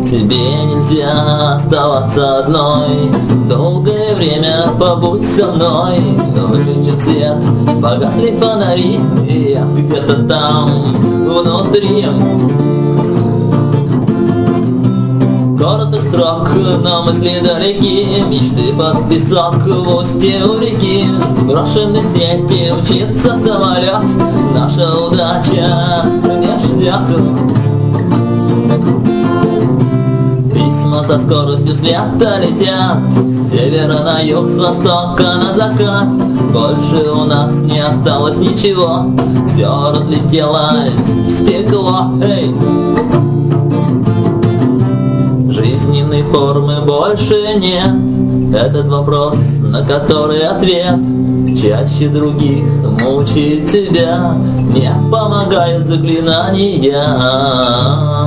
тебе нельзя оставаться одной. Долгое время побудь со мной. Выключен свет, погасли фонари, и я где-то там внутри. Короток срок, но мысли далеки, мечты под песок в устье у реки. Сброшены сети, мчится самолет, наша удача не ждет. Письма со скоростью света летят с севера на юг, с востока на закат. Больше у нас не осталось ничего, все разлетелось в стекло. Эй! Жизненной формы больше нет. Этот вопрос, на который ответ чаще других мучает тебя. Не помогают заклинания.